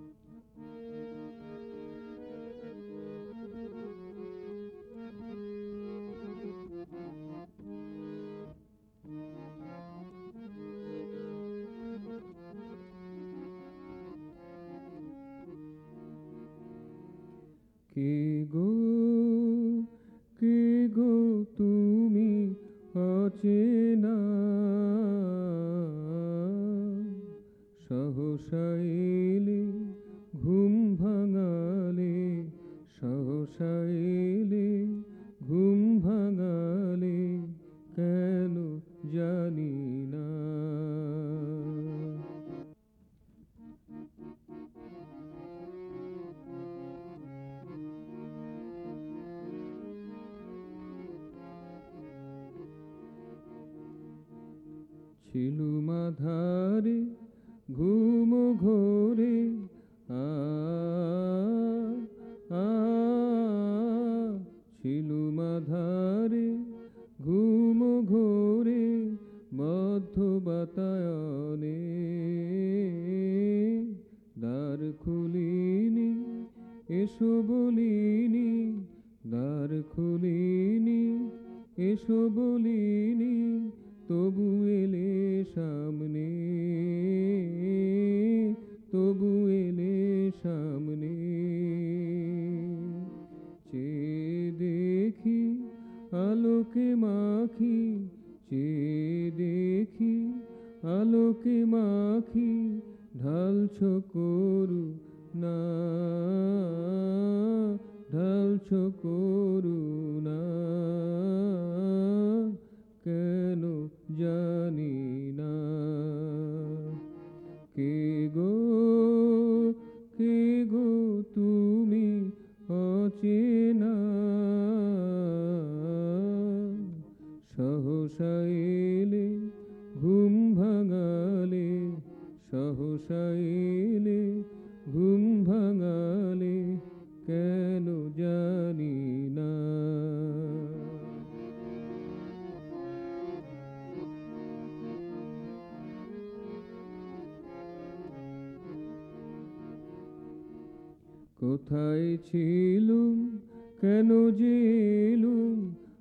কে গো, কে গো তুমি অচেনা, সহসা এলে ঘুম ভাঙালে, সহসা এলে ঘুম ভাঙালে, কেন জানি না। ছিলুম আঁধারে ঘুম ঘোরে, ছিলুম আঁধারে ঘুম ঘোরে, বদ্ধ বাতায়নে দ্বার খুলিনি, এসো বলিনি, দ্বার খুলিনি, এসো বলিনি, তবু এলে সামনে, তবু এলে সামনে। চেয়ে দেখি আলোকে মাখি, চেয়ে দেখি আলোকে মাখি, ঢালছ করুণা, ঢালছ করুণা, কেন জানি না। কে গো, কে গো তুমি অচেনা, সহসা এলে ঘুম ভাঙালে, সহসা এলে ঘুম ভাঙালে, কেন জানি না। কোথায় ছিলুম, কেন যে এলুম,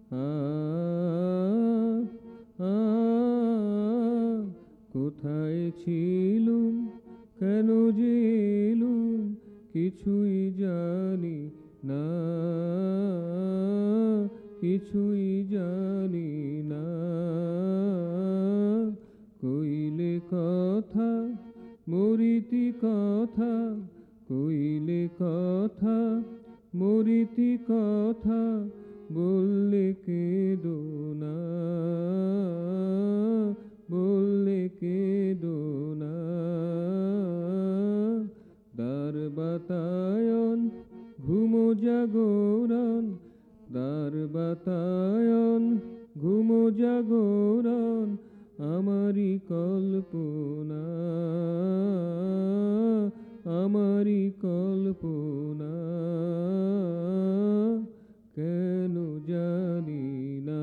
কোথায় ছিলুম, কেন যে এলুম, কিছুই জানি না, কিছুই জানি না। কইলে কথা মরিতি কথা, কইলে কথা মরিতি কথা, বললে কেঁদো না, বললে কেঁদো না। দ্বার বাতায়ন ঘুম জাগরণ, দ্বার বাতায়ন ঘুম জাগরণ, আমারি কল্পনা, আমারি কল্পনা, কেন জানি না।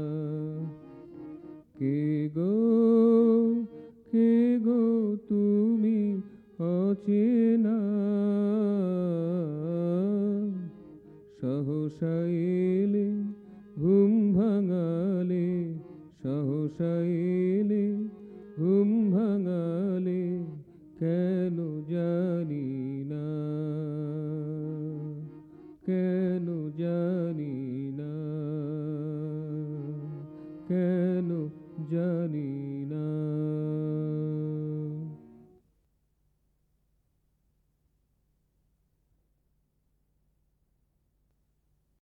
কে গো, কে গো তুমি অচেনা, সহসা এলে ঘুম ভাঙালে, সহসা এলে ঘুম ভাঙালে, কেন জানি না, কেন জানি না, কেন জানি না।